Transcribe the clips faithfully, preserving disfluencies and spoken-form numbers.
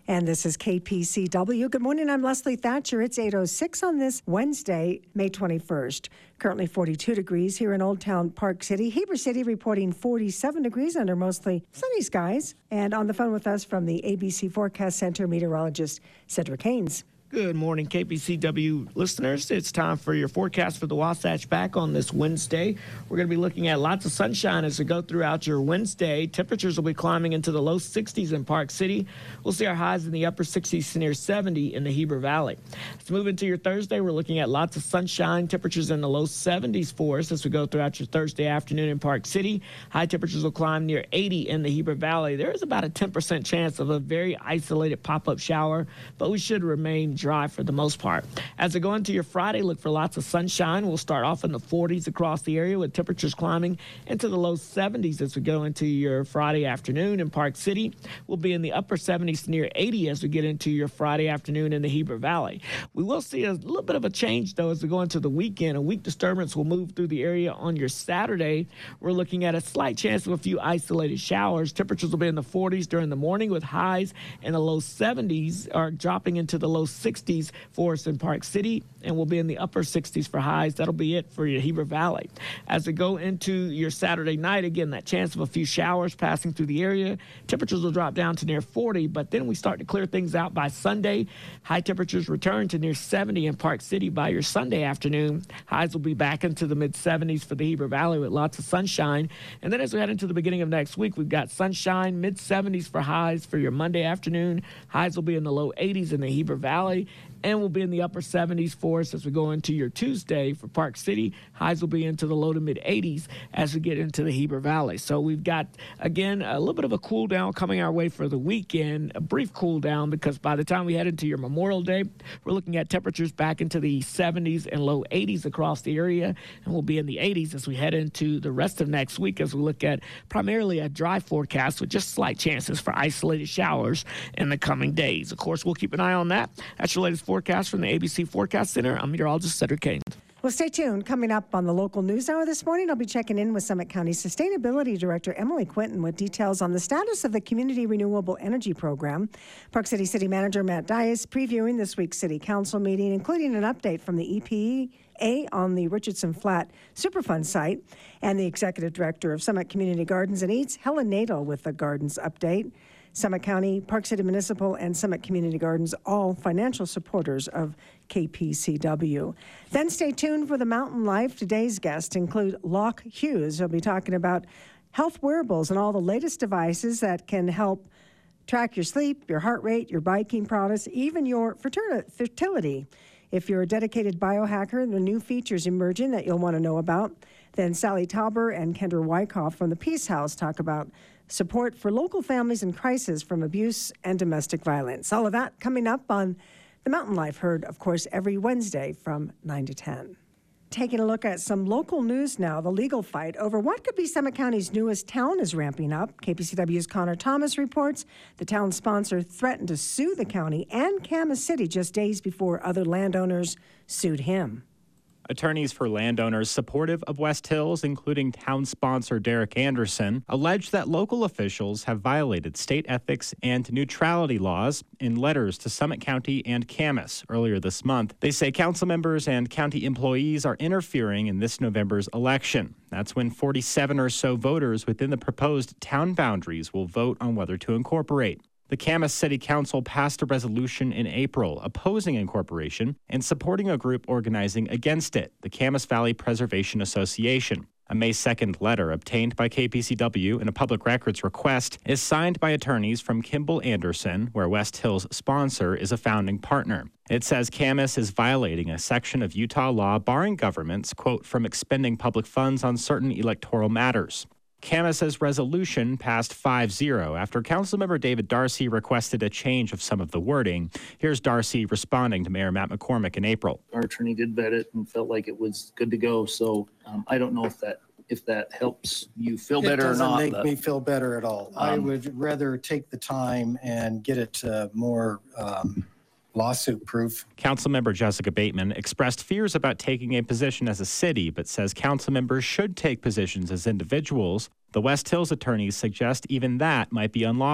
And this is K P C W. Good morning, I'm Leslie Thatcher. It's eight oh six on this Wednesday, May twenty-first. Currently forty-two degrees here in Old Town Park City. Heber City reporting forty-seven degrees under mostly sunny skies. And on the phone with us from the A B C Forecast Center, meteorologist Cedric Haynes. Good morning, K P C W listeners. It's time for your forecast for the Wasatch back on this Wednesday. We're going to be looking at lots of sunshine as we go throughout your Wednesday. Temperatures will be climbing into the low sixties in Park City. We'll see our highs in the upper sixties to near seventy in the Heber Valley. Let's move into your Thursday. We're looking at lots of sunshine. Temperatures in the low seventies for us as we go throughout your Thursday afternoon in Park City. High temperatures will climb near eighty in the Heber Valley. There is about a ten percent chance of a very isolated pop-up shower, but we should remain dry for the most part. As we go into your Friday, look for lots of sunshine. We'll start off in the forties across the area with temperatures climbing into the low seventies as we go into your Friday afternoon in Park City. We'll be in the upper seventies to near eighty as we get into your Friday afternoon in the Heber Valley. We will see a little bit of a change, though, as we go into the weekend. A weak disturbance will move through the area on your Saturday. We're looking at a slight chance of a few isolated showers. Temperatures will be in the forties during the morning with highs in the low seventies or dropping into the low sixties for us in Park City, and we'll be in the upper sixties for highs. That'll be it for your Heber Valley. As we go into your Saturday night, again, that chance of a few showers passing through the area. Temperatures will drop down to near forty, but then we start to clear things out by Sunday. High temperatures return to near seventy in Park City by your Sunday afternoon. Highs will be back into the mid seventies for the Heber Valley with lots of sunshine. And then as we head into the beginning of next week, we've got sunshine, mid seventies for highs for your Monday afternoon. Highs will be in the low eighties in the Heber Valley, and we'll be in the upper seventies for us as we go into your Tuesday for Park City. Highs will be into the low to mid eighties as we get into the Heber Valley. So we've got, again, a little bit of a cool down coming our way for the weekend, a brief cool down, because by the time we head into your Memorial Day, we're looking at temperatures back into the seventies and low eighties across the area, and we'll be in the eighties as we head into the rest of next week as we look at primarily a dry forecast with just slight chances for isolated showers in the coming days. Of course, we'll keep an eye on that. That's your latest forecast from the A B C Forecast Center. I'm meteorologist Cedric Haynes. Well, stay tuned. Coming up on the local news hour this morning, I'll be checking in with Summit County Sustainability Director Emily Quinton with details on the status of the Community Renewable Energy Program. Park City City Manager Matt Dias previewing this week's City Council meeting, including an update from the E P A on the Richardson Flat Superfund site, and the Executive Director of Summit Community Gardens and Eats, Helen Nadel, with the Gardens update. Summit County, Park City Municipal, and Summit Community Gardens, all financial supporters of K P C W. Then stay tuned for the Mountain Life. Today's guests include Locke Hughes. He'll be talking about health wearables and all the latest devices that can help track your sleep, your heart rate, your biking progress, even your fertility. If you're a dedicated biohacker, there are new features emerging that you'll want to know about. Then Sally Tauber and Kendra Wyckoff from the Peace House talk about support for local families in crisis from abuse and domestic violence. All of that coming up on The Mountain Life, heard, of course, every Wednesday from nine to ten. Taking a look at some local news now, the legal fight over what could be Summit County's newest town is ramping up. K P C W's Connor Thomas reports the town sponsor threatened to sue the county and Camas City just days before other landowners sued him. Attorneys for landowners supportive of West Hills, including town sponsor Derek Anderson, allege that local officials have violated state ethics and neutrality laws in letters to Summit County and Camas earlier this month. They say council members and county employees are interfering in this November's election. That's when forty-seven or so voters within the proposed town boundaries will vote on whether to incorporate. The Camas City Council passed a resolution in April opposing incorporation and supporting a group organizing against it, the Camas Valley Preservation Association. A May second letter obtained by K P C W in a public records request is signed by attorneys from Kimball Anderson, where West Hills' sponsor is a founding partner. It says Camas is violating a section of Utah law barring governments, quote, from expending public funds on certain electoral matters. Camas's resolution passed five zero after Councilmember David Darcy requested a change of some of the wording. Here's Darcy responding to Mayor Matt McCormick in April. Our attorney did vet it and felt like it was good to go. So um, I don't know if that if that helps you feel it better or not. It doesn't make me feel better at all. Um, I would rather take the time and get it uh, more um, lawsuit proof. Councilmember Jessica Bateman expressed fears about taking a position as a city, but says council members should take positions as individuals. The West Hills attorneys suggest even that might be unlawful.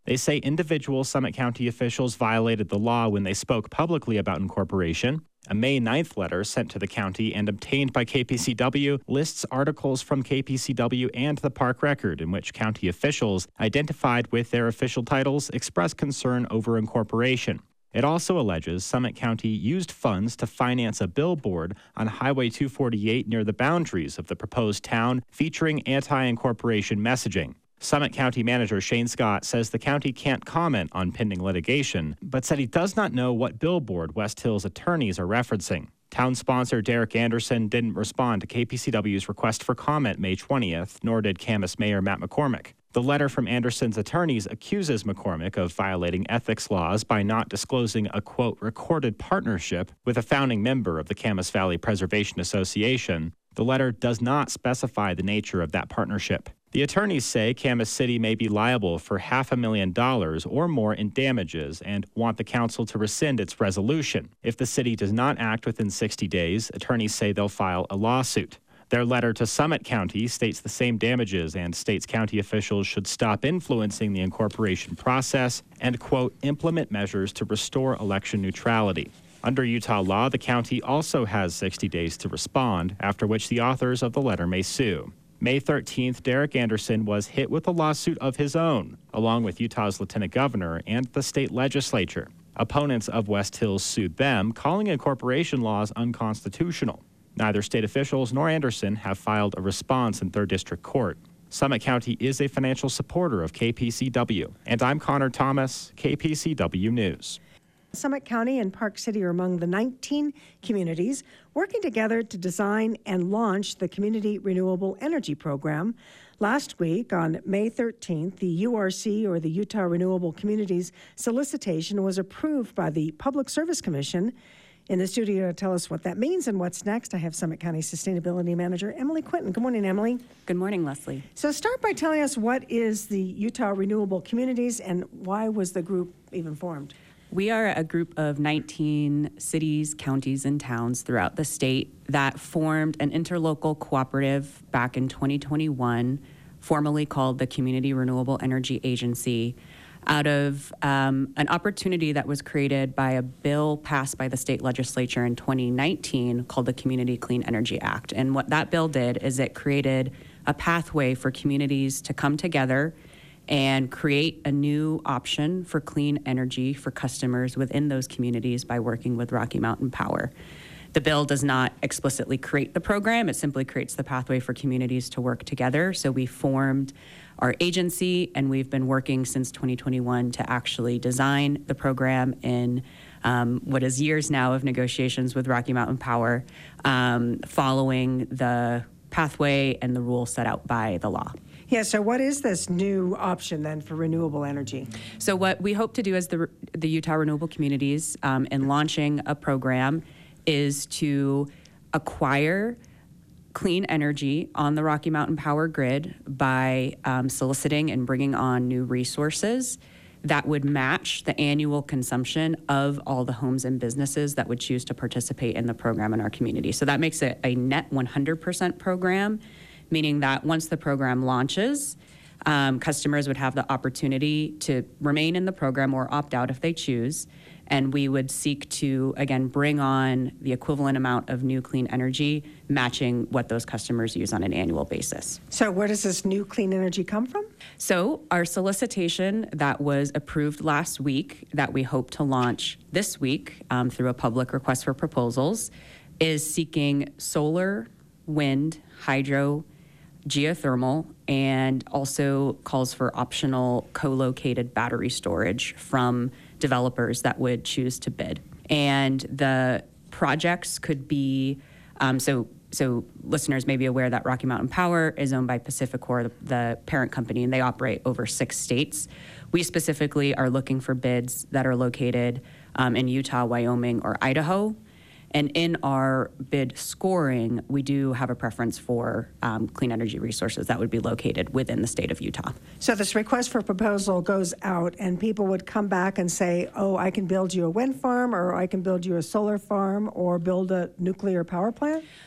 They say individual Summit County officials violated the law when they spoke publicly about incorporation. A May ninth letter sent to the county and obtained by K P C W lists articles from K P C W and the Park Record in which county officials, identified with their official titles, expressed concern over incorporation. It also alleges Summit County used funds to finance a billboard on Highway two forty-eight near the boundaries of the proposed town, featuring anti-incorporation messaging. Summit County Manager Shane Scott says the county can't comment on pending litigation, but said he does not know what billboard West Hills attorneys are referencing. Town sponsor Derek Anderson didn't respond to K P C W's request for comment May twentieth, nor did Camas Mayor Matt McCormick. The letter from Anderson's attorneys accuses McCormick of violating ethics laws by not disclosing a, quote, recorded partnership with a founding member of the Camas Valley Preservation Association. The letter does not specify the nature of that partnership. The attorneys say Camas City may be liable for half a million dollars or more in damages and want the council to rescind its resolution. If the city does not act within sixty days, attorneys say they'll file a lawsuit. Their letter to Summit County states the same damages and states county officials should stop influencing the incorporation process and, quote, implement measures to restore election neutrality. Under Utah law, the county also has sixty days to respond, after which the authors of the letter may sue. May thirteenth, Derek Anderson was hit with a lawsuit of his own, along with Utah's lieutenant governor and the state legislature. Opponents of West Hills sued them, calling incorporation laws unconstitutional. Neither state officials nor Anderson have filed a response in third District Court. Summit County is a financial supporter of K P C W. And I'm Connor Thomas, K P C W News. Summit County and Park City are among the nineteen communities working together to design and launch the Community Renewable Energy Program. Last week, on May thirteenth, the U R C, or the Utah Renewable Communities solicitation, was approved by the Public Service Commission. In the studio to tell us what that means and what's next, I have Summit County Sustainability Manager Emily Quinton. Good morning, Emily. Good morning, Leslie. So start by telling us, what is the Utah Renewable Communities and why was the group even formed? We are a group of nineteen cities, counties, and towns throughout the state that formed an interlocal cooperative back in twenty twenty-one, formerly called the Community Renewable Energy Agency, out of um, an opportunity that was created by a bill passed by the state legislature in twenty nineteen called the Community Clean Energy Act. And what that bill did is it created a pathway for communities to come together and create a new option for clean energy for customers within those communities by working with Rocky Mountain Power. The bill does not explicitly create the program, it simply creates the pathway for communities to work together. So we formed our agency, and we've been working since twenty twenty-one to actually design the program in um, what is years now of negotiations with Rocky Mountain Power, um, following the pathway and the rules set out by the law. Yeah, so what is this new option then for renewable energy? So what we hope to do as the, the Utah Renewable Communities um, in launching a program is to acquire clean energy on the Rocky Mountain Power grid by um, soliciting and bringing on new resources that would match the annual consumption of all the homes and businesses that would choose to participate in the program in our community. So that makes it a net one hundred percent program, meaning that once the program launches, um, customers would have the opportunity to remain in the program or opt out if they choose. And we would seek to, again, bring on the equivalent amount of new clean energy, matching what those customers use on an annual basis. So where does this new clean energy come from? So our solicitation that was approved last week, that we hope to launch this week um, through a public request for proposals, is seeking solar, wind, hydro, geothermal, and also calls for optional co-located battery storage from developers that would choose to bid. And the projects could be, um, so so listeners may be aware that Rocky Mountain Power is owned by PacifiCorp, the, the parent company, and they operate over six states. We specifically are looking for bids that are located um, in Utah, Wyoming, or Idaho. And in our bid scoring, we do have a preference for um, clean energy resources that would be located within the state of Utah. So this request for proposal goes out and people would come back and say, oh, I can build you a wind farm, or I can build you a solar farm, or build a nuclear power plant?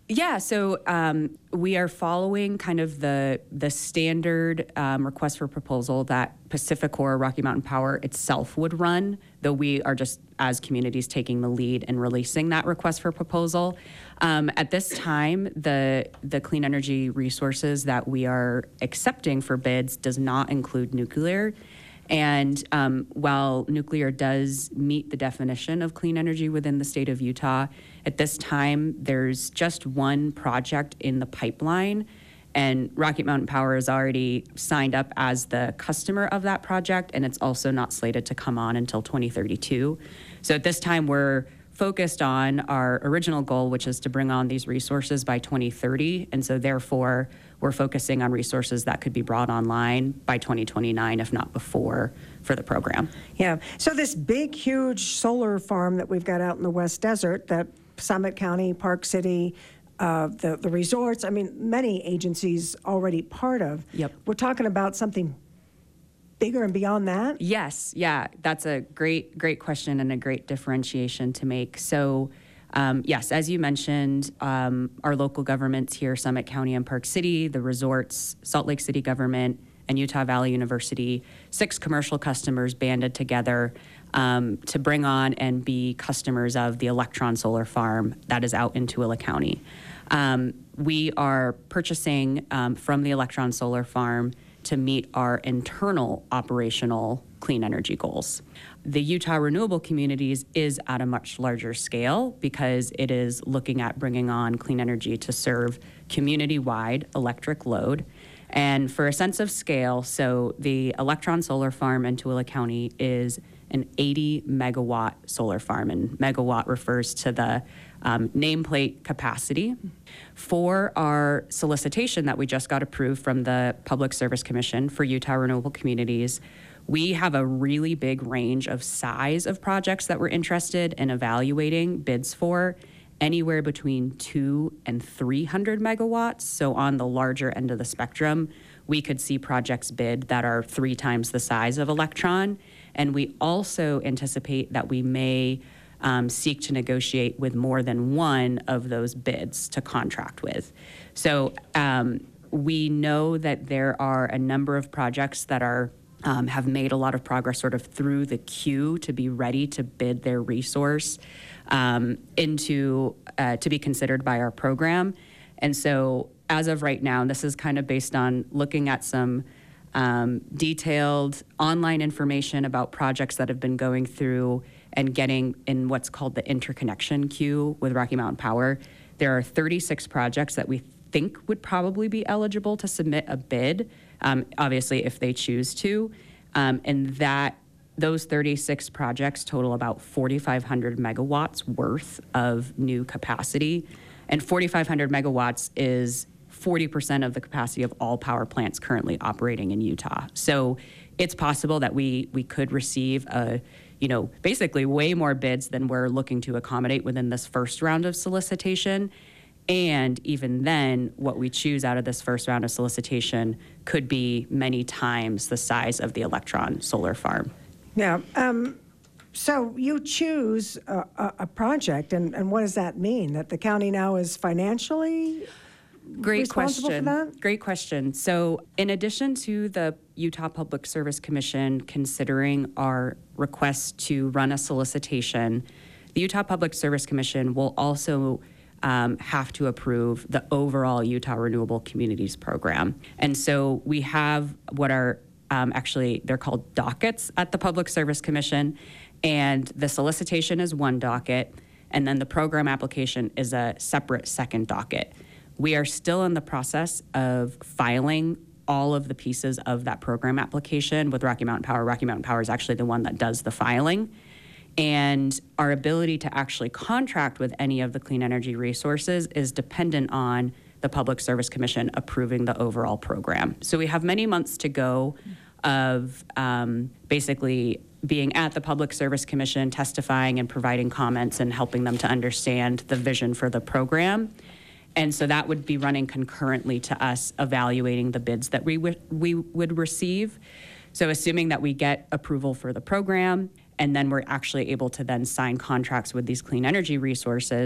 Yeah, so um, we are following kind of the the standard um, request for proposal that PacifiCorp Rocky Mountain Power itself would run, though we are just, as communities, taking the lead in releasing that request for proposal. Um, at this time, the the clean energy resources that we are accepting for bids does not include nuclear. And um, while nuclear does meet the definition of clean energy within the state of Utah, at this time, there's just one project in the pipeline, and Rocky Mountain Power is already signed up as the customer of that project, and it's also not slated to come on until twenty thirty-two. So at this time, we're focused on our original goal, which is to bring on these resources by twenty thirty, and so therefore, we're focusing on resources that could be brought online by twenty twenty-nine, if not before, for the program. Yeah. So this big, huge solar farm that we've got out in the West Desert, that Summit County, Park City, uh, the, the resorts, I mean, many agencies already part of. Yep. We're talking about something bigger and beyond that? Yes. Yeah. That's a great, great question and a great differentiation to make. So, Um, yes, as you mentioned, um, our local governments here, Summit County and Park City, the resorts, Salt Lake City government, and Utah Valley University, six commercial customers banded together um, to bring on and be customers of the Electron Solar Farm that is out in Tooele County. Um, we are purchasing um, from the Electron Solar Farm to meet our internal operational clean energy goals. The Utah Renewable Communities is at a much larger scale because it is looking at bringing on clean energy to serve community-wide electric load. And for a sense of scale, so the Electron Solar Farm in Tooele County is an eighty megawatt solar farm, and megawatt refers to the um, nameplate capacity. For our solicitation that we just got approved from the Public Service Commission for Utah Renewable Communities, we have a really big range of size of projects that we're interested in evaluating bids for, anywhere between two and three hundred megawatts. So on the larger end of the spectrum, we could see projects bid that are three times the size of Electron. And we also anticipate that we may um, seek to negotiate with more than one of those bids to contract with. So um, we know that there are a number of projects that are Um, have made a lot of progress sort of through the queue to be ready to bid their resource um, into, uh, to be considered by our program. And so as of right now, and this is kind of based on looking at some um, detailed online information about projects that have been going through and getting in what's called the interconnection queue with Rocky Mountain Power. There are thirty-six projects that we think would probably be eligible to submit a bid, um, obviously if they choose to, um, and that those thirty-six projects total about forty-five hundred megawatts worth of new capacity, and forty-five hundred megawatts is forty percent of the capacity of all power plants currently operating in Utah. So it's possible that we we could receive a, you know, basically way more bids than we're looking to accommodate within this first round of solicitation. And even then, what we choose out of this first round of solicitation could be many times the size of the Electron Solar Farm. Yeah. Um, so you choose a, a, a project, and, and what does that mean? That the county now is financially Great responsible question. for that? Great question. So in addition to the Utah Public Service Commission considering our request to run a solicitation, the Utah Public Service Commission will also Um, have to approve the overall Utah Renewable Communities Program. And so we have what are um, actually, they're called dockets at the Public Service Commission. And the solicitation is one docket, and then the program application is a separate second docket. We are still in the process of filing all of the pieces of that program application with Rocky Mountain Power. Rocky Mountain Power is actually the one that does the filing. And our ability to actually contract with any of the clean energy resources is dependent on the Public Service Commission approving the overall program. So we have many months to go of um, basically being at the Public Service Commission, testifying and providing comments and helping them to understand the vision for the program. And so that would be running concurrently to us evaluating the bids that we, w- we would receive. So assuming that we get approval for the program, and then we're actually able to then sign contracts with these clean energy resources,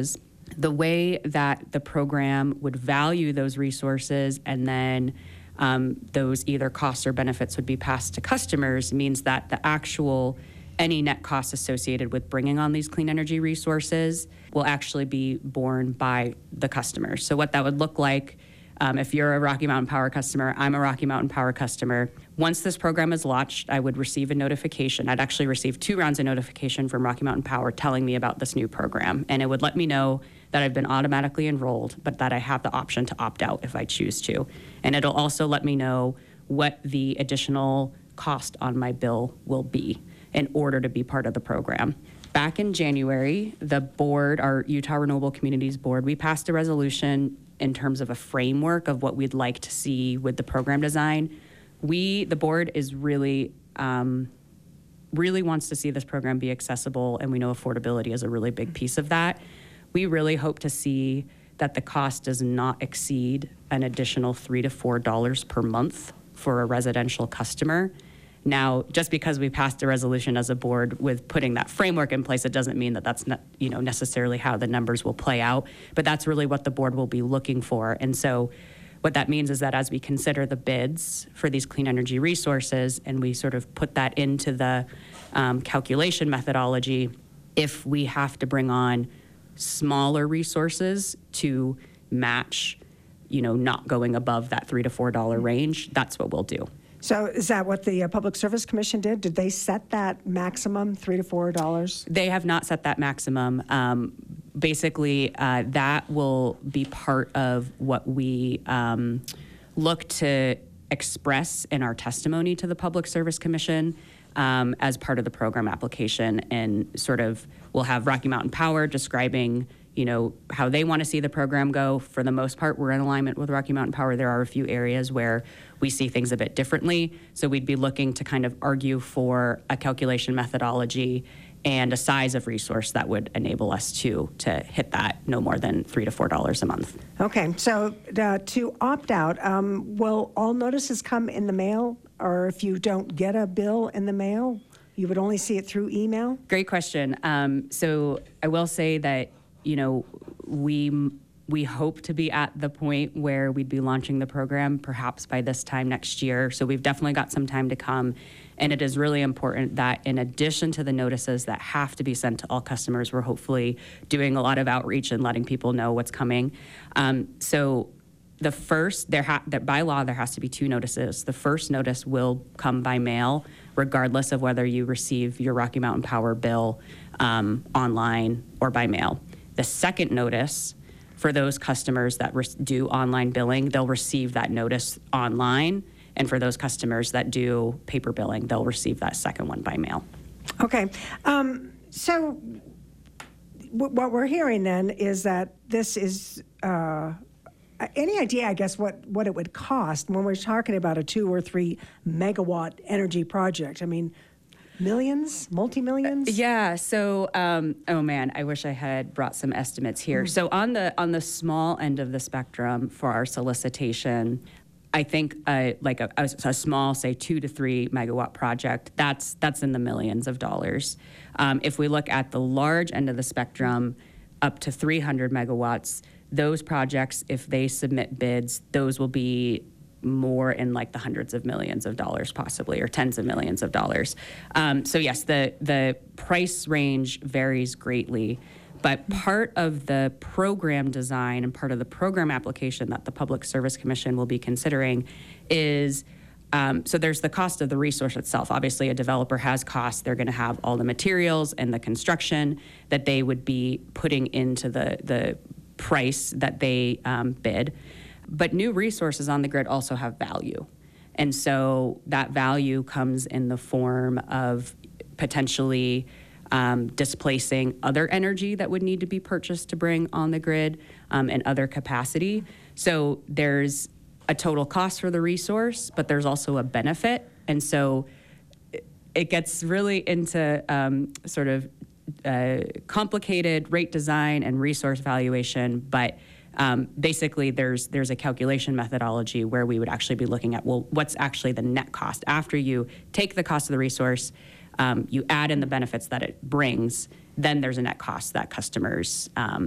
the way that the program would value those resources and then um, those either costs or benefits would be passed to customers means that the actual any net costs associated with bringing on these clean energy resources will actually be borne by the customers. So what that would look like, um, if you're a Rocky Mountain Power customer, I'm a Rocky Mountain Power customer. Once this program is launched, I would receive a notification. I'd actually receive two rounds of notification from Rocky Mountain Power telling me about this new program. And it would let me know that I've been automatically enrolled, but that I have the option to opt out if I choose to. And it'll also let me know what the additional cost on my bill will be in order to be part of the program. Back in January, the board, our Utah Renewable Communities Board, we passed a resolution in terms of a framework of what we'd like to see with the program design. We, the board, is really, um, really wants to see this program be accessible, and we know affordability is a really big piece of that. We really hope to see that the cost does not exceed an additional three to four dollars per month for a residential customer. Now, just because we passed a resolution as a board with putting that framework in place, it doesn't mean that that's not, you know, necessarily how the numbers will play out, but that's really what the board will be looking for. And so what that means is that as we consider the bids for these clean energy resources and we sort of put that into the um, calculation methodology, if we have to bring on smaller resources to match, you know, not going above that three to four dollar range, that's what we'll do. So is that what the uh, Public Service Commission did? Did they set that maximum, three to four dollars? They have not set that maximum. Um, basically, uh, that will be part of what we um, look to express in our testimony to the Public Service Commission um, as part of the program application, and sort of we'll have Rocky Mountain Power describing, you know, how they want to see the program go. For the most part, we're in alignment with Rocky Mountain Power. There are a few areas where we see things a bit differently. So we'd be looking to kind of argue for a calculation methodology and a size of resource that would enable us to to hit that no more than three to four dollars a month. Okay, so uh, to opt out, um, will all notices come in the mail, or if you don't get a bill in the mail, you would only see it through email? Great question. Um, so I will say that, you know, we we hope to be at the point where we'd be launching the program perhaps by this time next year. So we've definitely got some time to come. And it is really important that in addition to the notices that have to be sent to all customers, we're hopefully doing a lot of outreach and letting people know what's coming. Um, so the first, there ha- that by law, there has to be two notices. The first notice will come by mail, regardless of whether you receive your Rocky Mountain Power bill um, online or by mail. The second notice, for those customers that re- do online billing, they'll receive that notice online. And for those customers that do paper billing, they'll receive that second one by mail. Okay. Um, so w- what we're hearing then is that this is, uh, any idea, I guess, what, what it would cost when we're talking about a two or three megawatt energy project? I mean, millions, multi-millions? Yeah. So, um, oh man, I wish I had brought some estimates here. Mm. So on the on the small end of the spectrum for our solicitation, I think uh, like a, a, a small, say two to three megawatt project, that's that's in the millions of dollars. Um, if we look at the large end of the spectrum, up to three hundred megawatts, those projects, if they submit bids, those will be more in like the hundreds of millions of dollars possibly, or tens of millions of dollars. Um, so yes, the the price range varies greatly, but part of the program design and part of the program application that the Public Service Commission will be considering is, um, so there's the cost of the resource itself. Obviously, a developer has costs. They're going to have all the materials and the construction that they would be putting into the, the price that they um, bid. But new resources on the grid also have value. And so that value comes in the form of potentially um, displacing other energy that would need to be purchased to bring on the grid um, and other capacity. So there's a total cost for the resource, but there's also a benefit. And so it gets really into um, sort of uh, complicated rate design and resource valuation, but Um, basically, there's there's a calculation methodology where we would actually be looking at, well, what's actually the net cost after you take the cost of the resource, um, you add in the benefits that it brings, then there's a net cost that customers um,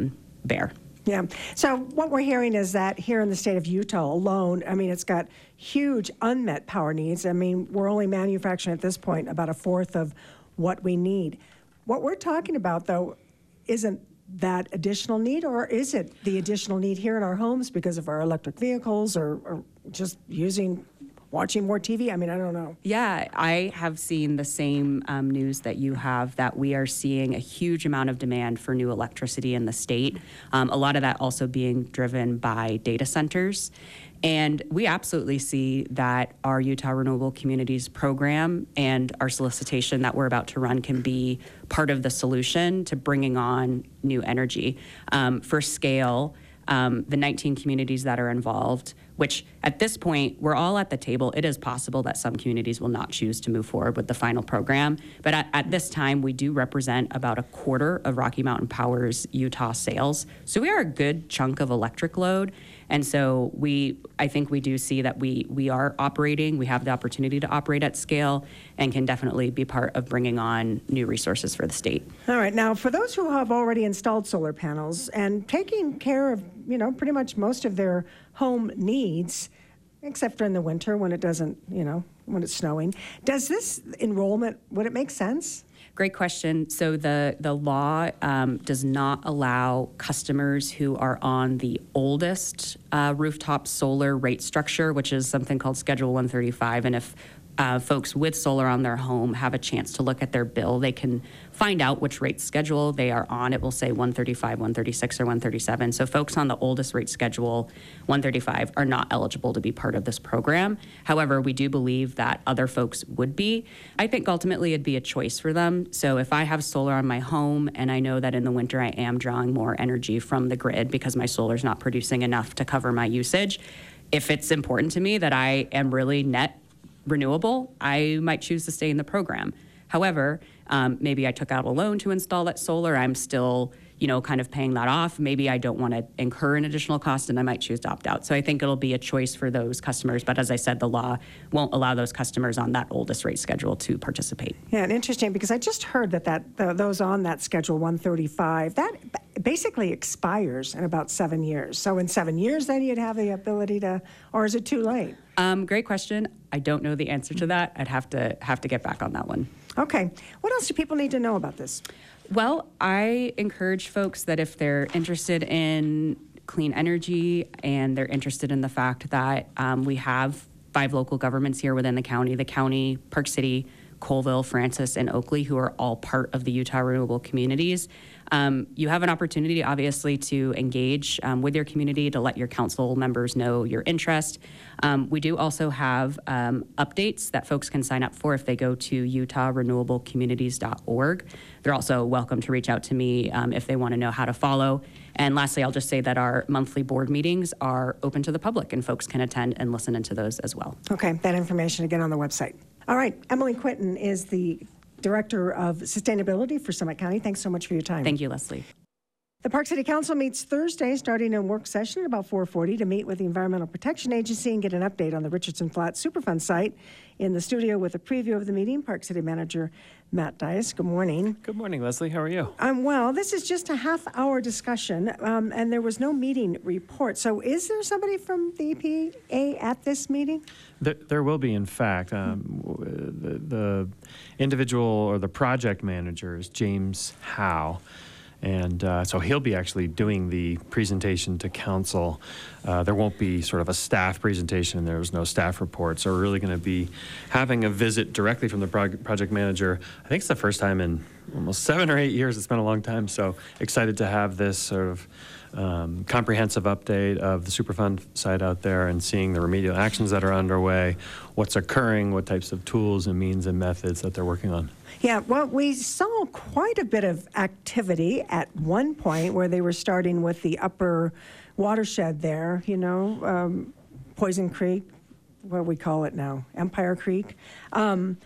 bear. Yeah. So what we're hearing is that here in the state of Utah alone, I mean, it's got huge unmet power needs. I mean, we're only manufacturing at this point about a fourth of what we need. What we're talking about, though, isn't that additional need, or is it the additional need here in our homes because of our electric vehicles or, or just using, watching more T V? I mean, I don't know. Yeah, I have seen the same um, news that you have, that we are seeing a huge amount of demand for new electricity in the state. Um, a lot of that also being driven by data centers. And we absolutely see that our Utah Renewable Communities program and our solicitation that we're about to run can be part of the solution to bringing on new energy. Um, for scale, um, the nineteen communities that are involved, which at this point, we're all at the table. It is possible that some communities will not choose to move forward with the final program. But at, at this time, we do represent about a quarter of Rocky Mountain Power's Utah sales. So we are a good chunk of electric load. And so we, I think we do see that we we are operating, we have the opportunity to operate at scale, and can definitely be part of bringing on new resources for the state. All right. Now, for those who have already installed solar panels and taking care of, you know, pretty much most of their home needs, except during the winter when it doesn't, you know, when it's snowing, does this enrollment, would it make sense? Great question. So the, the law um, does not allow customers who are on the oldest uh, rooftop solar rate structure, which is something called Schedule one thirty-five. And if uh, folks with solar on their home have a chance to look at their bill, they can find out which rate schedule they are on. It will say one thirty-five, one thirty-six, or one thirty-seven. So folks on the oldest rate schedule, one thirty-five, are not eligible to be part of this program. However, we do believe that other folks would be. I think ultimately it'd be a choice for them. So if I have solar on my home and I know that in the winter I am drawing more energy from the grid because my solar's not producing enough to cover my usage, if it's important to me that I am really net renewable, I might choose to stay in the program. However, um, maybe I took out a loan to install that solar. I'm still, you know, kind of paying that off. Maybe I don't want to incur an additional cost, and I might choose to opt out. So I think it'll be a choice for those customers. But as I said, the law won't allow those customers on that oldest rate schedule to participate. Yeah, and interesting, because I just heard that, that the, those on that Schedule one thirty-five, that basically expires in about seven years. So in seven years, then you'd have the ability to, or is it too late? Um, great question. I don't know the answer to that. I'd have to have to get back on that one. Okay. What else do people need to know about this? Well, I encourage folks that if they're interested in clean energy and they're interested in the fact that um, we have five local governments here within the county, the county, Park City, Colville, Francis, and Oakley, who are all part of the Utah Renewable Communities. Um, you have an opportunity, obviously, to engage um, with your community, to let your council members know your interest. Um, we do also have um, updates that folks can sign up for if they go to utah renewable communities dot org. They're also welcome to reach out to me um, if they want to know how to follow. And lastly, I'll just say that our monthly board meetings are open to the public, and folks can attend and listen into those as well. Okay, that information again on the website. All right, Emily Quinton is the Director of Sustainability for Summit County. Thanks so much for your time. Thank you, Leslie. The Park City Council meets Thursday, starting a work session at about four forty to meet with the Environmental Protection Agency and get an update on the Richardson Flats Superfund site. In the studio with a preview of the meeting, Park City Manager Matt Dias. Good morning. Good morning, Leslie. How are you? Um, well, this is just a half-hour discussion, um, and there was no meeting report. So is there somebody from the E P A at this meeting? There, there will be, in fact. Um, the, the individual or the project manager is James Howe. And uh, so he'll be actually doing the presentation to council. Uh, there won't be sort of a staff presentation. There's no staff report. So we're really going to be having a visit directly from the prog- project manager. I think it's the first time in almost seven or eight years. It's been a long time. So excited to have this sort of um, comprehensive update of the Superfund site out there and seeing the remedial actions that are underway, what's occurring, what types of tools and means and methods that they're working on. Yeah, well, we saw quite a bit of activity at one point where they were starting with the upper watershed there, you know, um, Poison Creek, what do we call it now, Empire Creek. Um,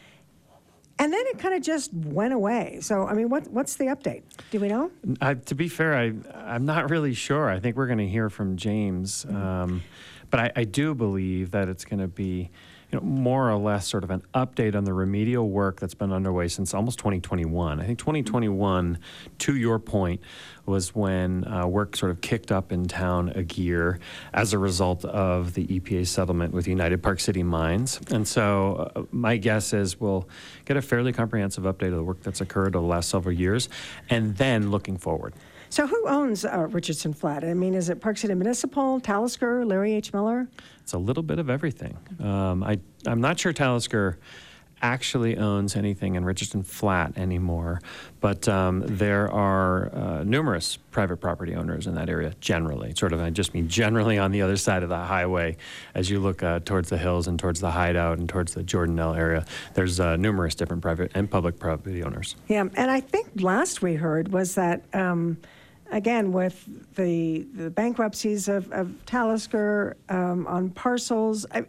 and then it kind of just went away. So, I mean, what, what's the update? Do we know? I, to be fair, I, I'm not really sure. I think we're going to hear from James. Um, but I, I do believe that it's going to be you know, more or less sort of an update on the remedial work that's been underway since almost twenty twenty-one. I think twenty twenty-one, to your point, was when uh, work sort of kicked up in town a gear as a result of the E P A settlement with United Park City Mines. And so uh, my guess is we'll get a fairly comprehensive update of the work that's occurred over the last several years, and then looking forward. So who owns uh, Richardson Flat? I mean, is it Park City Municipal, Talisker, Larry H. Miller? It's a little bit of everything. Um, I, I'm not sure Talisker actually owns anything in Richardson Flat anymore, but um, there are uh, numerous private property owners in that area generally. Sort of, I just mean generally on the other side of the highway as you look uh, towards the hills and towards the hideout and towards the Jordanelle area. There's uh, numerous different private and public property owners. Yeah, and I think last we heard was that, um, again, with the, the bankruptcies of, of Talisker um, on parcels, I,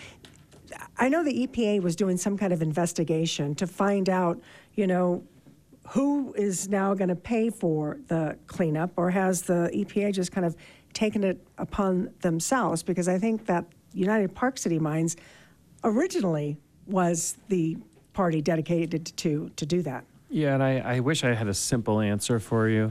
I know the E P A was doing some kind of investigation to find out, you know, who is now going to pay for the cleanup, or has the E P A just kind of taken it upon themselves? Because I think that United Park City Mines originally was the party dedicated to to do that. Yeah, and I, I wish I had a simple answer for you.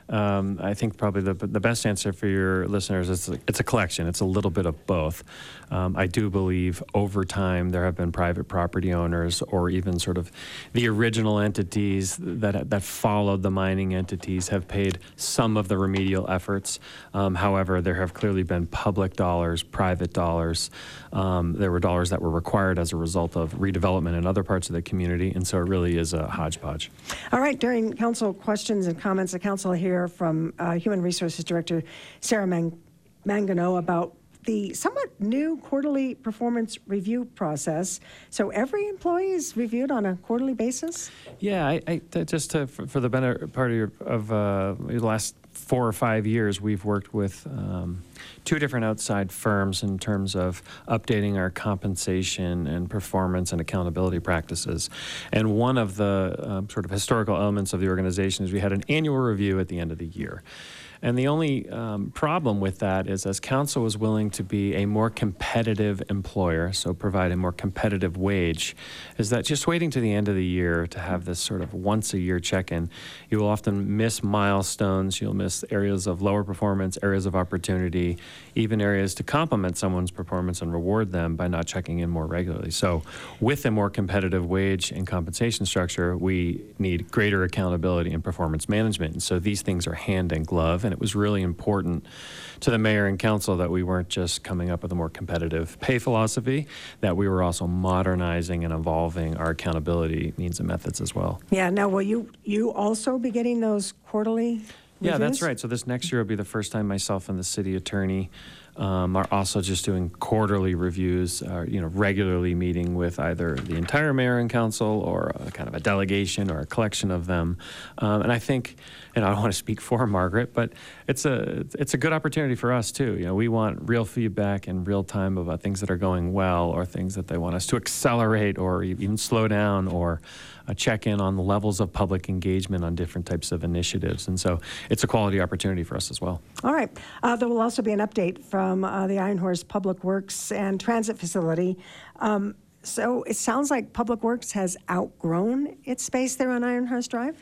Um, I think probably the the best answer for your listeners is it's a collection. It's a little bit of both. Um, I do believe over time there have been private property owners, or even sort of the original entities that that followed the mining entities have paid some of the remedial efforts. Um, however, there have clearly been public dollars, private dollars. Um, there were dollars that were required as a result of redevelopment in other parts of the community, and so it really is a hodgepodge. All right, during council questions and comments, the council here from uh, Human Resources Director Sarah Mang- Mangano about the somewhat new quarterly performance review process. So every employee is reviewed on a quarterly basis? Yeah, I, I th- just to, for, for the better part of, of uh, the last four or five years, we've worked with um, two different outside firms in terms of updating our compensation and performance and accountability practices. And one of the um, sort of historical elements of the organization is we had an annual review at the end of the year. And the only um, problem with that is, as council was willing to be a more competitive employer, so provide a more competitive wage, is that just waiting to the end of the year to have this sort of once a year check-in, you will often miss milestones, you'll miss areas of lower performance, areas of opportunity, even areas to complement someone's performance and reward them by not checking in more regularly. So with a more competitive wage and compensation structure, we need greater accountability and performance management. And so these things are hand in glove. And it was really important to the mayor and council that we weren't just coming up with a more competitive pay philosophy, that we were also modernizing and evolving our accountability means and methods as well. Yeah, now will you, you also be getting those quarterly Yeah, reviews? that's right. So this next year will be the first time myself and the city attorney um, are also just doing quarterly reviews, uh, you know, regularly meeting with either the entire mayor and council or a kind of a delegation or a collection of them. Um, and I think, and I don't want to speak for Margaret, but it's a it's a good opportunity for us too. You know, we want real feedback in real time about things that are going well, or things that they want us to accelerate or even slow down, or a check-in on the levels of public engagement on different types of initiatives. And so it's a quality opportunity for us as well. All right. Uh, there will also be an update from uh, the Iron Horse Public Works and Transit Facility. Um, so it sounds like Public Works has outgrown its space there on Iron Horse Drive?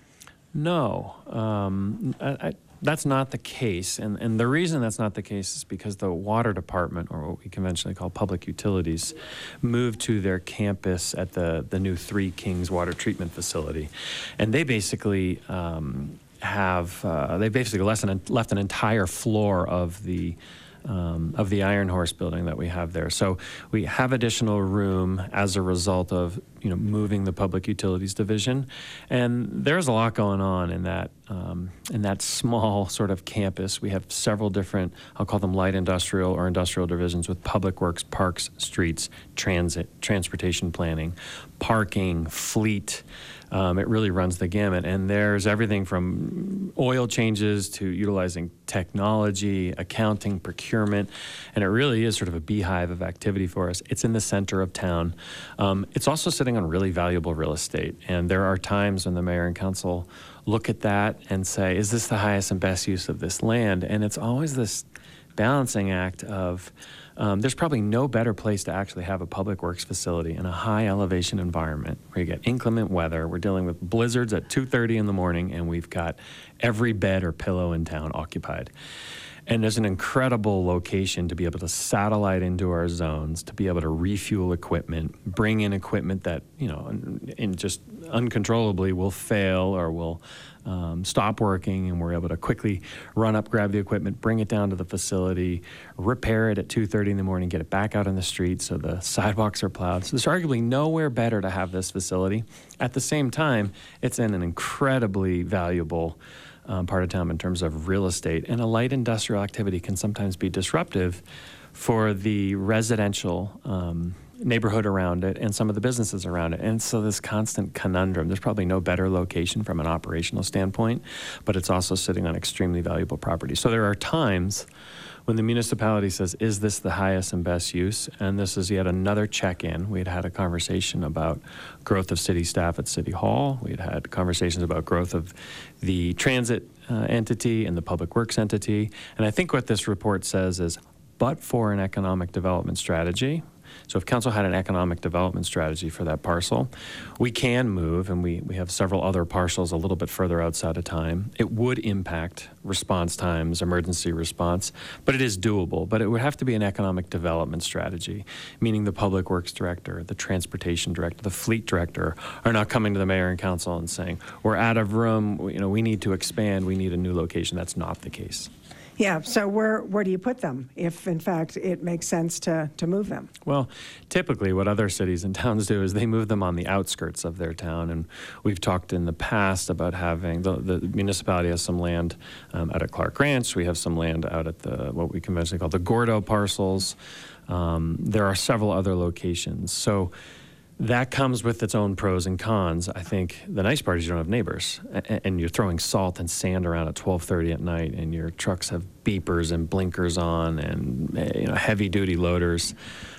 No, um, I, I, that's not the case. And, and the reason that's not the case is because the water department, or what we conventionally call public utilities, moved to their campus at the, the new Three Kings water treatment facility. And they basically um, have, uh, they basically left an, left an entire floor of the Um, of the Iron Horse building that we have there. So we have additional room as a result of, you know, moving the Public Utilities Division. And there's a lot going on in that, um, in that small sort of campus. We have several different, I'll call them light industrial or industrial divisions, with Public Works, Parks, Streets, Transit, Transportation Planning, Parking, Fleet. Um, it really runs the gamut. And there's everything from oil changes to utilizing technology, accounting, procurement. And it really is sort of a beehive of activity for us. It's in the center of town. Um, it's also sitting on really valuable real estate. And there are times when the mayor and council look at that and say, is this the highest and best use of this land? And it's always this balancing act of Um, there's probably no better place to actually have a public works facility in a high elevation environment where you get inclement weather. We're dealing with blizzards at two thirty in the morning, and we've got every bed or pillow in town occupied. And there's an incredible location to be able to satellite into our zones, to be able to refuel equipment, bring in equipment that, you know, and just uncontrollably will fail or will um, stop working, and we're able to quickly run up, grab the equipment, bring it down to the facility, repair it at two thirty in the morning, get it back out on the street so the sidewalks are plowed. So there's arguably nowhere better to have this facility. At the same time, it's in an incredibly valuable Um, part of town in terms of real estate, and a light industrial activity can sometimes be disruptive for the residential um, neighborhood around it and some of the businesses around it. And so this constant conundrum, there's probably no better location from an operational standpoint, but it's also sitting on extremely valuable property. So there are times when the municipality says, is this the highest and best use? And this is yet another check-in. We had had a conversation about growth of city staff at City Hall. We had had conversations about growth of the transit uh, entity and the public works entity. And I think what this report says is, but for an economic development strategy, so if council had an economic development strategy for that parcel, we can move, and we, we have several other parcels a little bit further outside of time. It would impact response times, emergency response, but it is doable. But it would have to be an economic development strategy, meaning the public works director, the transportation director, the fleet director are not coming to the mayor and council and saying, we're out of room, you know, we need to expand, we need a new location. That's not the case. Yeah, so where where do you put them if, in fact, it makes sense to, to move them? Well, typically what other cities and towns do is they move them on the outskirts of their town. And we've talked in the past about having, the, the municipality has some land um, out at Clark Ranch. We have some land out at the what we conventionally call the Gordo parcels. Um, there are several other locations. So that comes with its own pros and cons. I think the nice part is you don't have neighbors, and you're throwing salt and sand around at twelve thirty at night, and your trucks have beepers and blinkers on, and you know, heavy-duty loaders.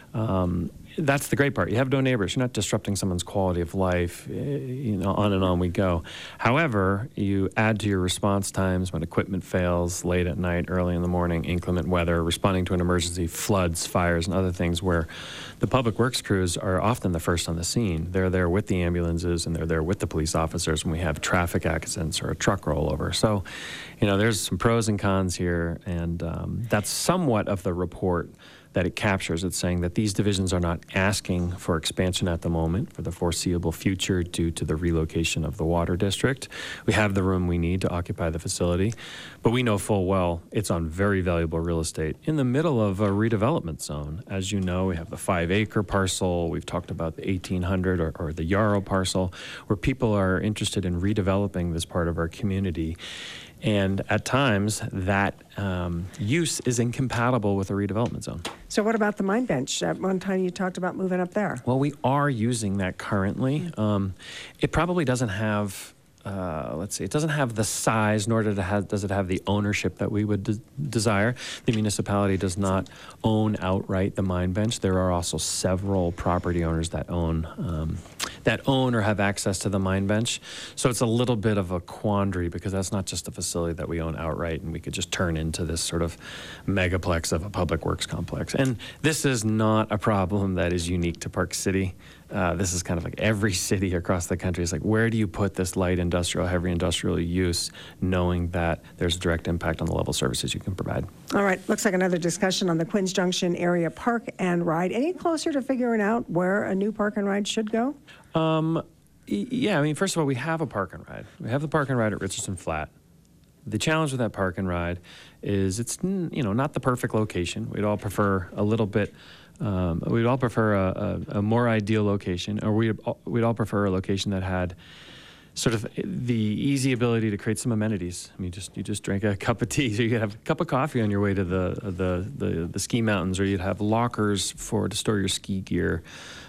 Um, that's the great part. You have no neighbors. You're not disrupting someone's quality of life. You know, on and on we go. However, you add to your response times when equipment fails late at night, early in the morning, inclement weather, responding to an emergency, floods, fires, and other things where the public works crews are often the first on the scene. They're there with the ambulances, and they're there with the police officers when we have traffic accidents or a truck rollover. So, you know, there's some pros and cons here, and um, that's somewhat of the report that it captures. It's saying that these divisions are not asking for expansion at the moment for the foreseeable future due to the relocation of the water district. We have the room we need to occupy the facility, but we know full well it's on very valuable real estate in the middle of a redevelopment zone. As you know, we have the five acre parcel. We've talked about the eighteen hundred or, or the Yarrow parcel, where people are interested in redeveloping this part of our community. And at times, that um, use is incompatible with a redevelopment zone. So what about the mine bench? At one time you talked about moving up there. Well, we are using that currently. Um, it probably doesn't have, uh, let's see, it doesn't have the size, nor does it have, does it have the ownership that we would de- desire. The municipality does not own outright the mine bench. There are also several property owners that own um, that own or have access to the mine bench. So it's a little bit of a quandary, because that's not just a facility that we own outright and we could just turn into this sort of megaplex of a public works complex. And this is not a problem that is unique to Park City. Uh, this is kind of like every city across the country. It's like, where do you put this light industrial, heavy industrial use, knowing that there's a direct impact on the level of services you can provide? All right, looks like another discussion on the Quinns Junction area park and ride. Any closer to figuring out where a new park and ride should go? Um, yeah, I mean, first of all, we have a park and ride. We have the park and ride at Richardson Flat. The challenge with that park and ride is it's, you know, not the perfect location. We'd all prefer a little bit, um, we'd all prefer a, a, a more ideal location, or we'd, we'd all prefer a location that had sort of the easy ability to create some amenities. I mean, just you just drink a cup of tea, so you could have a cup of coffee on your way to the the the, the ski mountains, or you'd have lockers for to store your ski gear.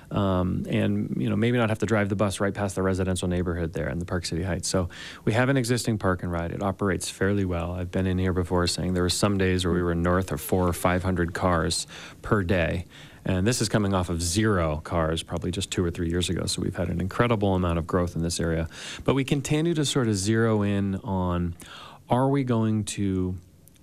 Um, and, you know, maybe not have to drive the bus right past the residential neighborhood there in the Park City Heights. So we have an existing park and ride. It operates fairly well. I've been in here before saying there were some days where we were north of four or five hundred cars per day. And this is coming off of zero cars probably just two or three years ago. So we've had an incredible amount of growth in this area. But we continue to sort of zero in on, are we going to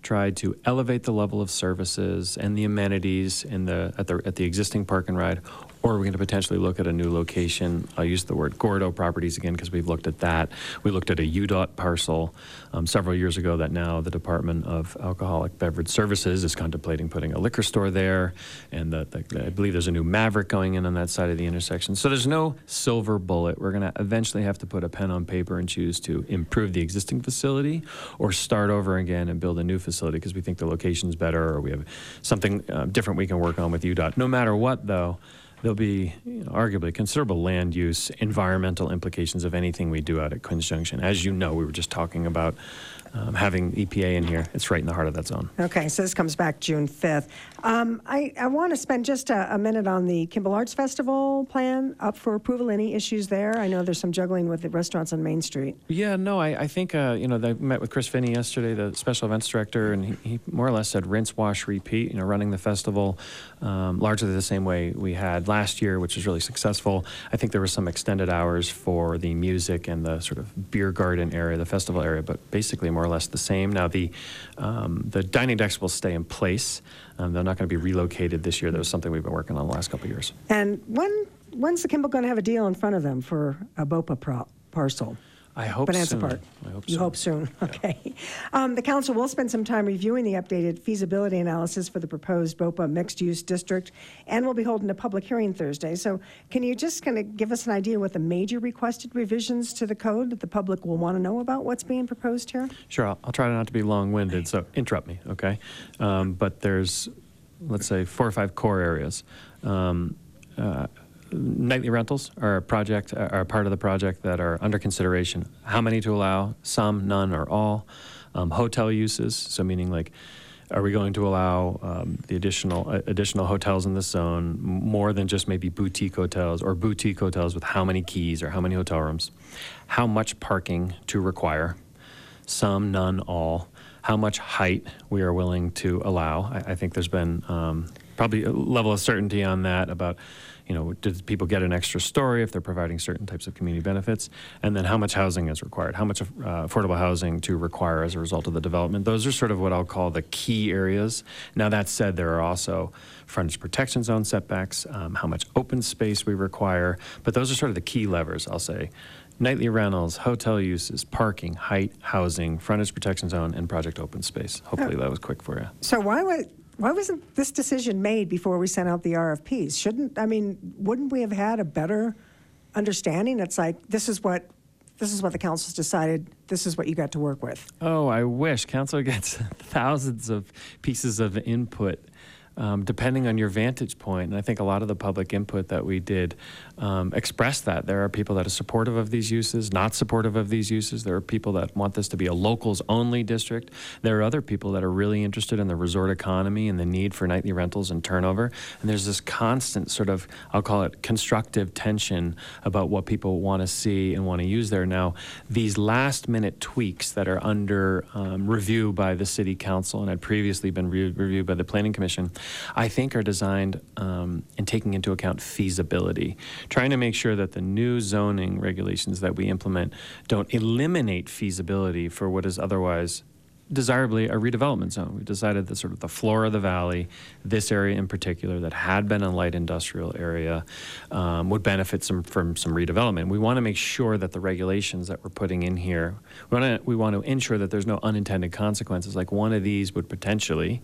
tried to elevate the level of services and the amenities in the at the at the existing park and ride, or are we going to potentially look at a new location? I'll use the word Gordo Properties again because we've looked at that. We looked at a U D O T parcel um, several years ago that now the Department of Alcoholic Beverage Services is contemplating putting a liquor store there, and the, the, I believe there's a new Maverick going in on that side of the intersection. So there's no silver bullet. We're going to eventually have to put a pen on paper and choose to improve the existing facility or start over again and build a new facility because we think the location's better or we have something uh, different we can work on with U D O T. No matter what, though, there'll be you know, arguably considerable land use, environmental implications of anything we do out at Quinns Junction. As you know, we were just talking about um, having E P A in here. It's right in the heart of that zone. Okay, so this comes back June fifth. Um, I, I want to spend just a, a minute on the Kimball Arts Festival plan up for approval. Any issues there? I know there's some juggling with the restaurants on Main Street. Yeah, no, I, I think, uh, you know, I met with Chris Finney yesterday, the special events director, and he, he more or less said rinse, wash, repeat, you know, running the festival um, largely the same way we had last year, which was really successful. I think there were some extended hours for the music and the sort of beer garden area, the festival area, but basically more or less the same. Now, the, um, the dining decks will stay in place. Um, they're not going to be relocated this year. That was something we've been working on the last couple of years. And when when's the Kimball going to have a deal in front of them for a BOPA pro- parcel? I hope Bonanza soon. Park. I hope You soon. hope soon. Okay. Um, the council will spend some time reviewing the updated feasibility analysis for the proposed BOPA mixed-use district, and we'll be holding a public hearing Thursday. So can you just kind of give us an idea what the major requested revisions to the code that the public will want to know about what's being proposed here? Sure, I'll, I'll try not to be long-winded, so interrupt me, okay? Um, but there's, let's say, four or five core areas. Um, uh, Nightly rentals are a project, are a part of the project that are under consideration. How many to allow? Some, none, or all. Um, hotel uses, so meaning like, are we going to allow um, the additional uh, additional hotels in the zone more than just maybe boutique hotels or boutique hotels with how many keys or how many hotel rooms? How much parking to require? Some, none, all. How much height we are willing to allow? I, I think there's been um, probably a level of certainty on that about, you know, did people get an extra story if they're providing certain types of community benefits? And then how much housing is required? How much uh, affordable housing to require as a result of the development? Those are sort of what I'll call the key areas. Now, that said, there are also frontage protection zone setbacks, um, how much open space we require. But those are sort of the key levers, I'll say. Nightly rentals, hotel uses, parking, height, housing, frontage protection zone, and project open space. Hopefully that was quick for you. So why was, why wasn't this decision made before we sent out the R F Ps? Shouldn't, I mean, wouldn't we have had a better understanding? It's like, this is what, this is what the council's decided, this is what you got to work with. Oh, I wish. Council gets thousands of pieces of input. Um, depending on your vantage point, and I think a lot of the public input that we did um, express that. There are people that are supportive of these uses, not supportive of these uses. There are people that want this to be a locals-only district. There are other people that are really interested in the resort economy and the need for nightly rentals and turnover. And there's this constant sort of, I'll call it constructive tension about what people want to see and want to use there. Now, these last-minute tweaks that are under um, review by the City Council and had previously been re- reviewed by the Planning Commission, I think are designed um, and taking into account feasibility, trying to make sure that the new zoning regulations that we implement don't eliminate feasibility for what is otherwise desirably a redevelopment zone. We decided that sort of the floor of the valley, this area in particular that had been a light industrial area, um, would benefit some, from some redevelopment. We want to make sure that the regulations that we're putting in here, we want to, we want to ensure that there's no unintended consequences. Like one of these would potentially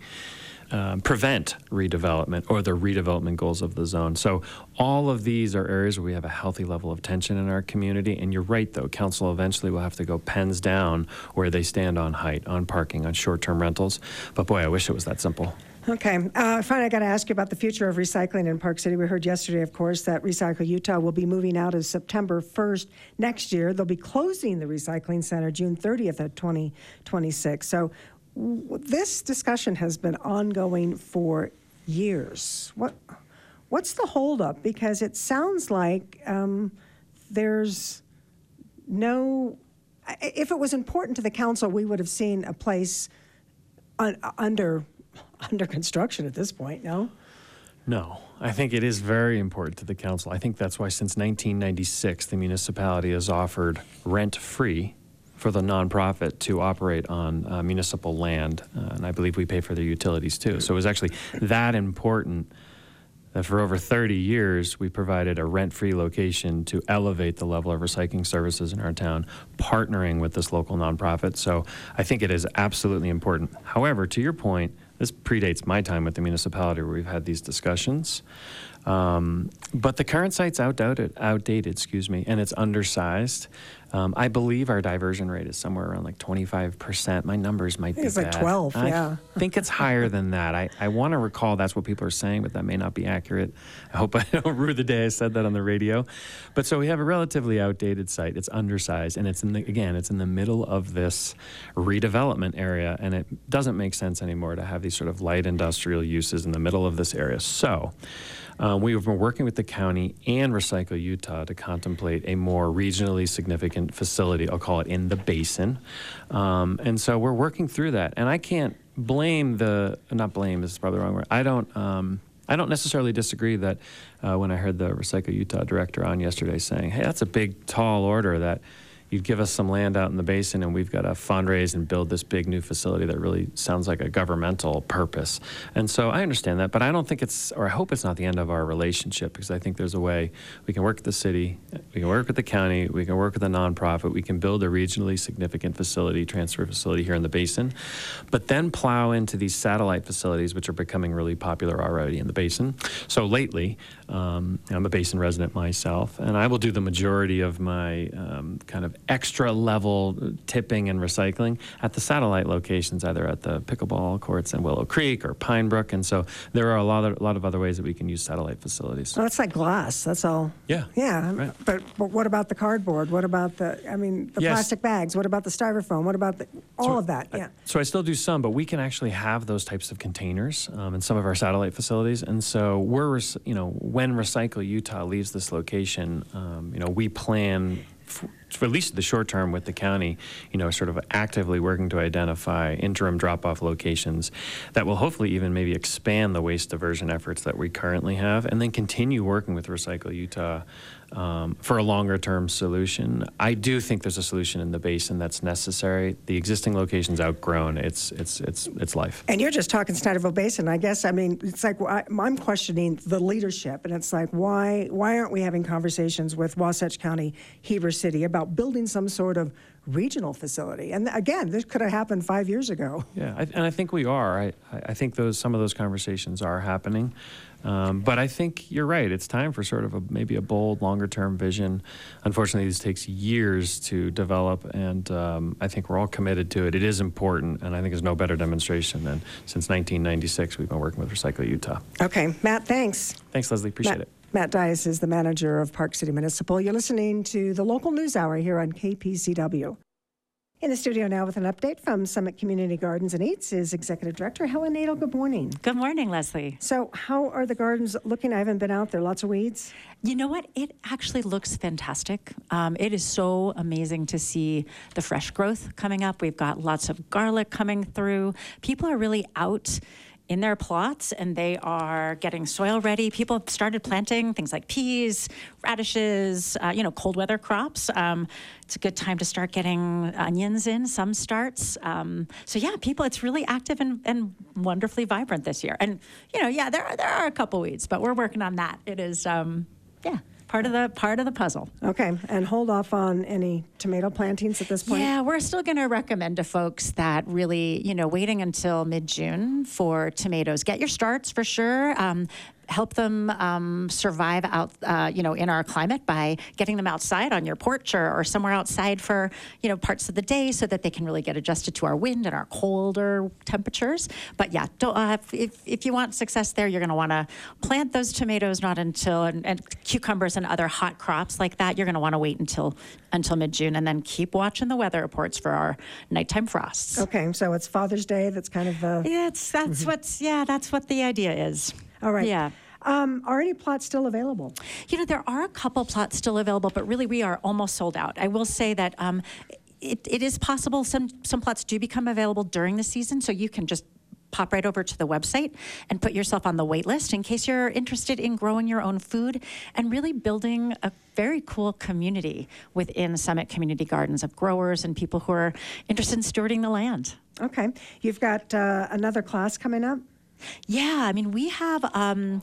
Um, prevent redevelopment or the redevelopment goals of the zone. So all of these are areas where we have a healthy level of tension in our community. And you're right, though, council eventually will have to go pens down where they stand on height, on parking, on short-term rentals. But boy, I wish it was that simple. Okay. Uh, finally, I got to ask you about the future of recycling in Park City. We heard yesterday, of course, that Recycle Utah will be moving out as September first next year. They'll be closing the recycling center June thirtieth of twenty twenty-six. So this discussion has been ongoing for years. What, what's the holdup? Because it sounds like um, there's no. If it was important to the council, we would have seen a place un, under under construction at this point. No. No, I think it is very important to the council. I think that's why since nineteen ninety-six, the municipality has offered rent-free for the nonprofit to operate on uh, municipal land, uh, and I believe we pay for their utilities too. So it was actually that important that for over thirty years, we provided a rent-free location to elevate the level of recycling services in our town, partnering with this local nonprofit. So I think it is absolutely important. However, to your point, this predates my time with the municipality where we've had these discussions. Um, but the current site's outdated, outdated, excuse me, and it's undersized. Um, I believe our diversion rate is somewhere around like twenty-five percent. My numbers might be It's like bad. twelve, I yeah. think it's higher than that. I, I want to recall that's what people are saying, but that may not be accurate. I hope I don't rue the day I said that on the radio. But so we have a relatively outdated site. It's undersized, and it's in the, again, it's in the middle of this redevelopment area, and it doesn't make sense anymore to have these sort of light industrial uses in the middle of this area. So Uh, we've been working with the county and Recycle Utah to contemplate a more regionally significant facility, I'll call it in the basin. Um, and so we're working through that. And I can't blame the, not blame is probably the wrong word. I don't, um, I don't necessarily disagree that uh, when I heard the Recycle Utah director on yesterday saying, hey, that's a big, tall order that you'd give us some land out in the basin and we've got to fundraise and build this big new facility that really sounds like a governmental purpose. And so I understand that, but I don't think it's, or I hope it's not the end of our relationship, because I think there's a way we can work with the city, we can work with the county, we can work with a nonprofit, we can build a regionally significant facility, transfer facility here in the basin, but then plow into these satellite facilities, which are becoming really popular already in the basin. So lately, um, I'm a basin resident myself, and I will do the majority of my um, kind of extra level tipping and recycling at the satellite locations, either at the pickleball courts in Willow Creek or Pine Brook. And so there are a lot of, a lot of other ways that we can use satellite facilities. Well, that's like glass. That's all. Yeah. Yeah. Right. But, but what about the cardboard? What about the, I mean, the Yes. plastic bags? What about the styrofoam? What about the, all So of that? I- Yeah. So I still do some, but we can actually have those types of containers um, in some of our satellite facilities. And so we're, rec- you know, when Recycle Utah leaves this location, um, you know, we plan for, for at least the short term with the county, you know, sort of actively working to identify interim drop-off locations that will hopefully even maybe expand the waste diversion efforts that we currently have, and then continue working with Recycle Utah um, for a longer-term solution. I do think there's a solution in the basin that's necessary. The existing location's outgrown its its its its life. And you're just talking Snyderville Basin, I guess. I mean, it's like I, I'm questioning the leadership, and it's like, why why aren't we having conversations with Wasatch County, Heber City about building some sort of regional facility? And again, this could have happened five years ago. Yeah, I, and I think we are. I, I think those some of those conversations are happening. Um, but I think you're right. It's time for sort of a, maybe a bold, longer-term vision. Unfortunately, this takes years to develop, and um, I think we're all committed to it. It is important, and I think there's no better demonstration than since nineteen ninety-six we've been working with Recycle Utah. Okay, Matt, thanks. Thanks, Leslie. Appreciate Matt, it. Matt Dias is the manager of Park City Municipal. You're listening to the local news hour here on K P C W. In the studio now with an update from Summit Community Gardens and Eats is Executive Director Helen Nadel. Good morning. Good morning, Leslie. So how are the gardens looking? I haven't been out there. Lots of weeds? You know what? It actually looks fantastic. Um, it is so amazing to see the fresh growth coming up. We've got lots of garlic coming through. People are really out in their plots, and they are getting soil ready. People have started planting things like peas, radishes, uh, you know, cold weather crops. Um, it's a good time to start getting onions in, some starts. Um, so yeah, people, it's really active and, and wonderfully vibrant this year. And, you know, yeah, there are, there are a couple weeds, but we're working on that. It is, um, yeah, part of the part of the puzzle. Okay, and hold off on any tomato plantings at this point? Yeah, we're still going to recommend to folks that really, you know, waiting until mid-June for tomatoes. Get your starts for sure. Um, help them um, survive out, uh, you know, in our climate by getting them outside on your porch or, or somewhere outside for, you know, parts of the day so that they can really get adjusted to our wind and our colder temperatures. But yeah, don't, uh, if, if you want success there, you're going to want to plant those tomatoes not until, and, and cucumbers and other hot crops like that, you're going to want to wait until until mid-June and then keep watching the weather reports for our nighttime frosts. Okay, so it's Father's Day. That's kind of the... Yeah, it's, that's Mm-hmm. what's, yeah, that's what the idea is. All right. Yeah. Um, are any plots still available? You know, there are a couple plots still available, but really we are almost sold out. I will say that um, it, it is possible some, some plots do become available during the season, so you can just pop right over to the website and put yourself on the wait list in case you're interested in growing your own food and really building a very cool community within Summit Community Gardens of growers and people who are interested in stewarding the land. Okay. You've got uh, another class coming up? Yeah, I mean, we have um,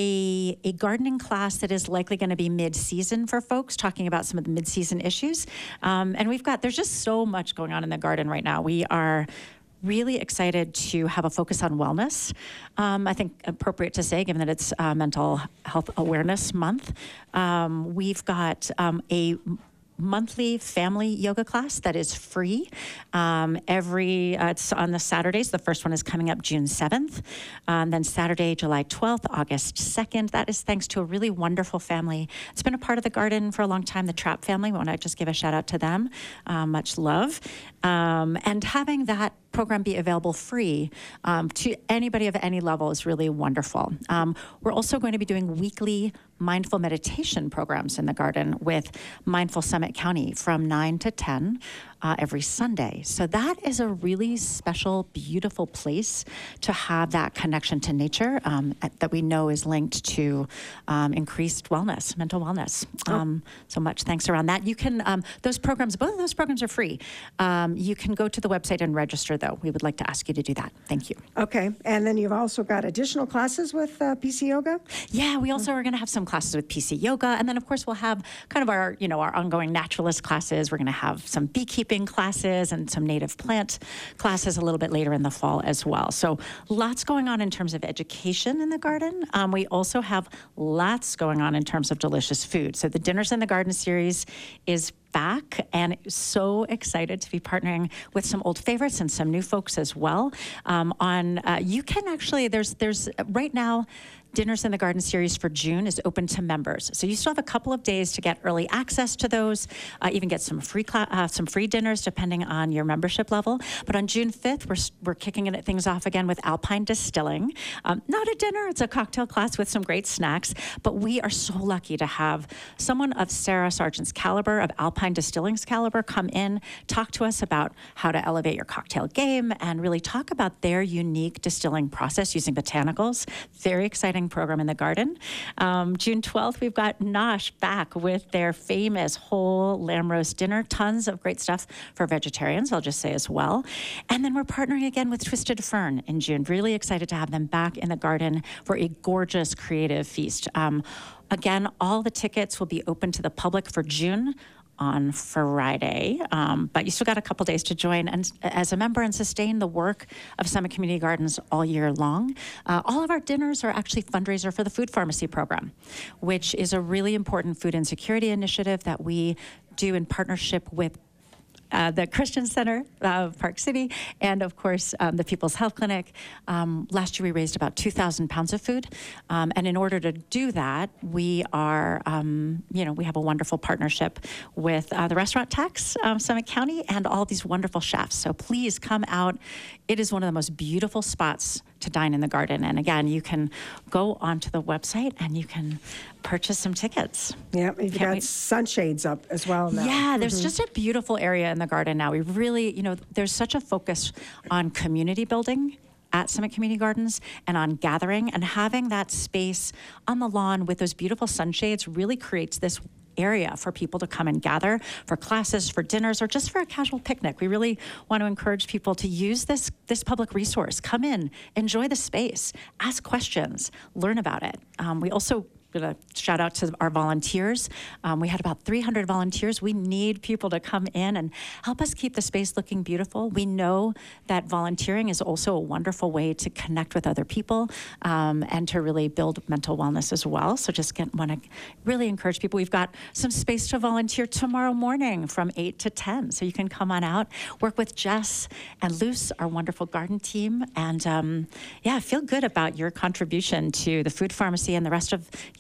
a, a gardening class that is likely going to be mid-season for folks, talking about some of the mid-season issues. Um, and we've got, there's just so much going on in the garden right now. We are really excited to have a focus on wellness. Um, I think appropriate to say, given that it's uh, Mental Health Awareness Month. Um, we've got um, a monthly family yoga class that is free. Um, every, uh, it's on the Saturdays. The first one is coming up June seventh. Um, then Saturday, July twelfth, August second. That is thanks to a really wonderful family. It's been a part of the garden for a long time, the Trapp family. We want to just give a shout out to them. Uh, much love. Um, and having that program be available free um, to anybody of any level is really wonderful. Um, we're also going to be doing weekly mindful meditation programs in the garden with Mindful Summit County from nine to ten uh, every Sunday. So that is a really special, beautiful place to have that connection to nature um, that we know is linked to um, increased wellness, mental wellness. Um, so much thanks around that. You can, um, those programs, both of those programs are free. Um, you can go to the website and register, though. We would like to ask you to do that. Thank you. Okay. And then you've also got additional classes with uh, P C Yoga? Yeah, we also are going to have some classes with P C Yoga. And then, of course, we'll have kind of our, you know, our ongoing naturalist classes. We're going to have some beekeeping classes and some native plant classes a little bit later in the fall as well. So lots going on in terms of education in the garden. Um, we also have lots going on in terms of delicious food. So the Dinners in the Garden series is back, and so excited to be partnering with some old favorites and some new folks as well. Um, on uh, you can actually there's there's right now. Dinners in the Garden series for June is open to members. So you still have a couple of days to get early access to those, uh, even get some free cla- uh, some free dinners depending on your membership level. But on June fifth, we're, we're kicking it, things off again with Alpine Distilling. Um, not a dinner, it's a cocktail class with some great snacks. But we are so lucky to have someone of Sarah Sargent's caliber, of Alpine Distilling's caliber, come in, talk to us about how to elevate your cocktail game and really talk about their unique distilling process using botanicals. Very exciting program in the garden. Um, June twelfth, we've got Nosh back with their famous whole lamb roast dinner. Tons of great stuff for vegetarians, I'll just say as well. And then we're partnering again with Twisted Fern in June. Really excited to have them back in the garden for a gorgeous creative feast. Um, again, all the tickets will be open to the public for June on Friday, um, but you still got a couple days to join and as a member and sustain the work of Summit Community Gardens all year long. Uh, all of our dinners are actually fundraiser for the Food Pharmacy Program, which is a really important food insecurity initiative that we do in partnership with Uh, the Christian Center of Park City, and of course, um, the People's Health Clinic. Um, last year, we raised about two thousand pounds of food. Um, and in order to do that, we are, um, you know, we have a wonderful partnership with uh, the Restaurant Tax, um, Summit County, and all these wonderful chefs. So please come out. It is one of the most beautiful spots to dine in the garden. And again, you can go onto the website and you can purchase some tickets. Yeah, you've Can't got wait. sunshades up as well now. Yeah, there's just a beautiful area in the garden now. We really, you know, there's such a focus on community building at Summit Community Gardens and on gathering, and having that space on the lawn with those beautiful sunshades really creates this area for people to come and gather for classes, for dinners, or just for a casual picnic. We really want to encourage people to use this this public resource. Come in, enjoy the space, ask questions, learn about it. Um, we also going to shout out to our volunteers. Um, we had about three hundred volunteers. We need people to come in and help us keep the space looking beautiful. We know that volunteering is also a wonderful way to connect with other people um, and to really build mental wellness as well. So just want to really encourage people. We've got some space to volunteer tomorrow morning from eight to ten. So you can come on out, work with Jess and Luce, our wonderful garden team. And um, yeah, feel good about your contribution to the food pharmacy and the rest of, you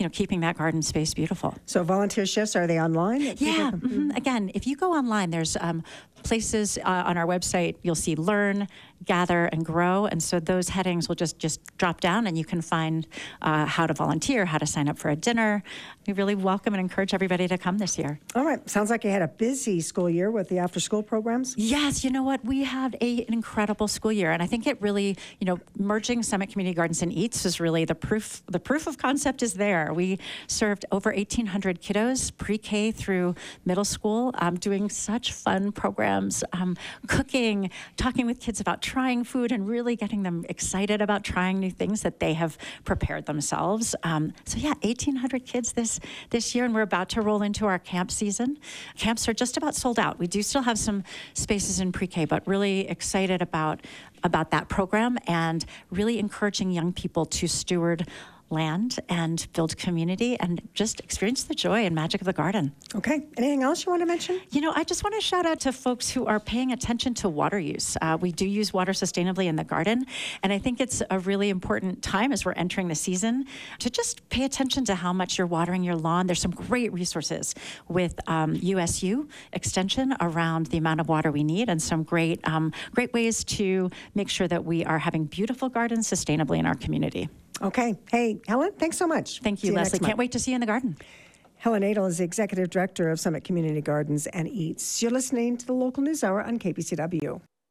you know, keeping that garden space beautiful. So volunteer shifts, are they online? that people Yeah. can- mhm. Again, if you go online, there's um, places uh, on our website. You'll see Learn, Gather, and Grow, and so those headings will just just drop down, and you can find uh, how to volunteer, how to sign up for a dinner. We really welcome and encourage everybody to come this year. All right. Sounds like you had a busy school year with the after-school programs. Yes, you know what? We had a, an incredible school year, and I think it really, you know, merging Summit Community Gardens and Eats was really the proof. The proof of concept is there. We served over eighteen hundred kiddos, pre-K through middle school, um, doing such fun programs, um, cooking, talking with kids about trying food, and really getting them excited about trying new things that they have prepared themselves. Um, so yeah, eighteen hundred kids this this year, and we're about to roll into our camp season. Camps are just about sold out. We do still have some spaces in pre-K, but really excited about about that program and really encouraging young people to steward land and build community and just experience the joy and magic of the garden. Okay. Anything else you want to mention? You know, I just want to shout out to folks who are paying attention to water use. Uh, we do use water sustainably in the garden, and I think it's a really important time as we're entering the season to just pay attention to how much you're watering your lawn. There's some great resources with um, U S U Extension around the amount of water we need, and some great, um, great ways to make sure that we are having beautiful gardens sustainably in our community. Okay. Hey, Helen, thanks so much. Thank See you, next Leslie. month. Can't wait to see you in the garden. Helen Adel is the Executive Director of Summit Community Gardens and Eats. You're listening to the Local News Hour on K B C W.